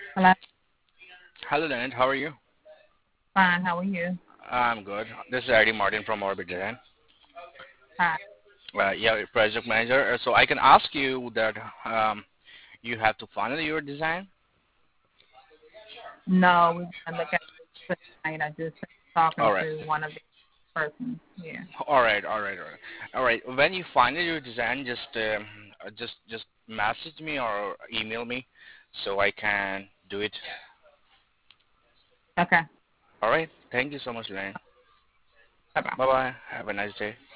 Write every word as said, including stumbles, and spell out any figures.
Hello. Hello, Leonard. How are you? Fine. How are you? I'm good. This is Eddie Martin from Orbit Design. Hi. Uh, yeah, project manager. Uh, So I can ask you that um, you have to final your design. No, we're gonna look at it tonight. I just talking All right. to one of the persons. Yeah. All right. All right. All right. All right. When you final your design, just um, uh, just just message me or email me so I can do it. Okay. All right. Thank you so much, Leonard. Bye bye. Bye bye. Have a nice day.